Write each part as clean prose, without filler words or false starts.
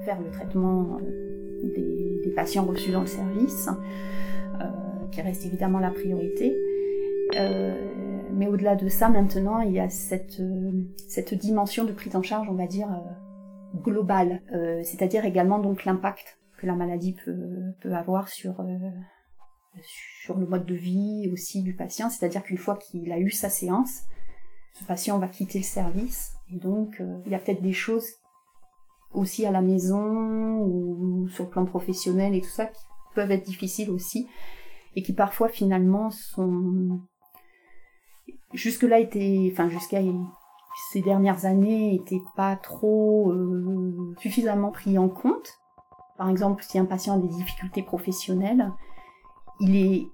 faire le traitement des patients reçus dans le service, qui reste évidemment la priorité. Mais au-delà de ça, maintenant, il y a cette dimension de prise en charge, on va dire, globale. C'est-à-dire également donc l'impact que la maladie peut avoir sur le mode de vie aussi du patient. C'est-à-dire qu'une fois qu'il a eu sa séance, ce patient va quitter le service. Et donc, il y a peut-être des choses aussi à la maison ou sur le plan professionnel et tout ça qui peuvent être difficiles aussi et qui parfois finalement sont jusqu'à ces dernières années n'étaient pas trop suffisamment pris en compte. Par exemple, si un patient a des difficultés professionnelles, il est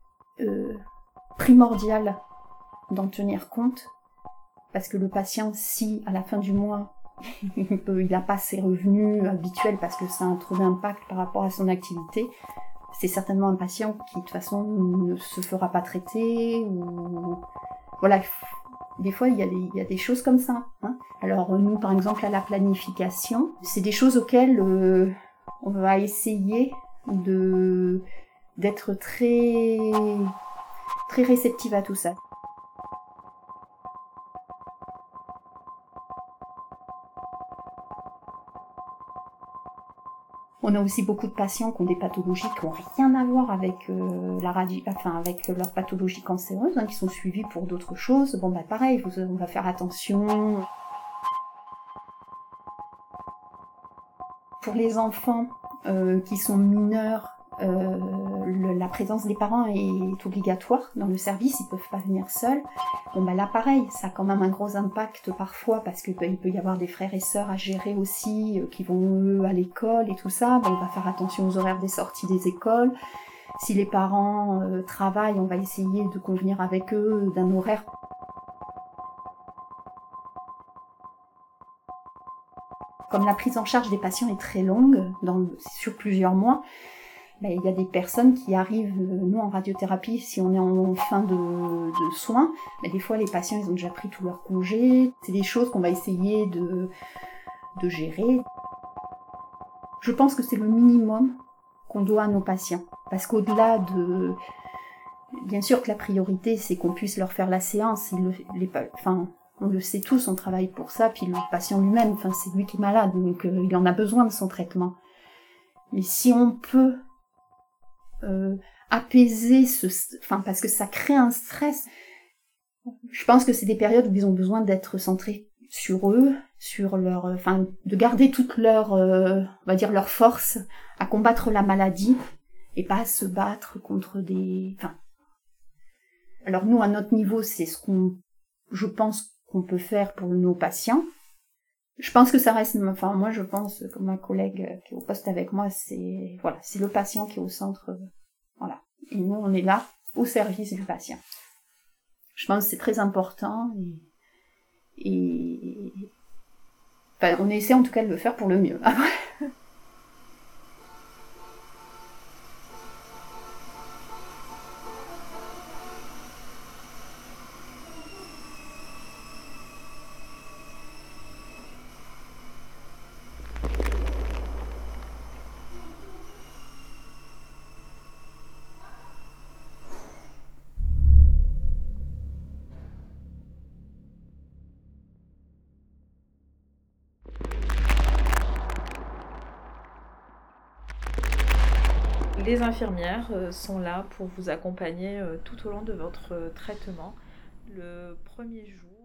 primordial d'en tenir compte parce que le patient, si à la fin du mois il n'a pas ses revenus habituels parce que ça a un trop d'impact par rapport à son activité, c'est certainement un patient qui de toute façon ne se fera pas traiter ou voilà. Des fois il y a des choses comme ça, hein. Alors nous par exemple à la planification, c'est des choses auxquelles on va essayer d'être très très réceptive à tout ça. On a aussi beaucoup de patients qui ont des pathologies qui n'ont rien à voir avec avec leur pathologie cancéreuse, qui sont suivis pour d'autres choses. Bon, pareil, on va faire attention. Pour les enfants qui sont mineurs, la présence des parents est obligatoire dans le service, ils peuvent pas venir seuls. Bon là pareil, ça a quand même un gros impact parfois parce qu'il peut y avoir des frères et sœurs à gérer aussi qui vont eux à l'école et tout ça. Bon, on va faire attention aux horaires des sorties des écoles. Si les parents travaillent, on va essayer de convenir avec eux d'un horaire. Comme la prise en charge des patients est très longue, sur plusieurs mois, il y a des personnes qui arrivent, nous en radiothérapie, si on est en fin de soins, des fois les patients ils ont déjà pris tous leurs congés, c'est des choses qu'on va essayer de gérer. Je pense que c'est le minimum qu'on doit à nos patients, parce qu'au-delà de... Bien sûr que la priorité c'est qu'on puisse leur faire la séance, on le sait tous, on travaille pour ça, puis le patient lui-même, c'est lui qui est malade, donc il en a besoin de son traitement. Mais si on peut apaiser parce que ça crée un stress. Je pense que c'est des périodes où ils ont besoin d'être centrés sur eux, sur leur, de garder toute leur, on va dire leur force à combattre la maladie et pas à se battre contre des, Alors nous à notre niveau, c'est je pense qu'on peut faire pour nos patients. Je pense que ça reste, moi je pense, comme ma collègue qui est au poste avec moi, c'est le patient qui est au centre, voilà. Et nous on est là, au service du patient. Je pense que c'est très important et on essaie en tout cas de le faire pour le mieux. Les infirmières sont là pour vous accompagner tout au long de votre traitement. Le premier jour,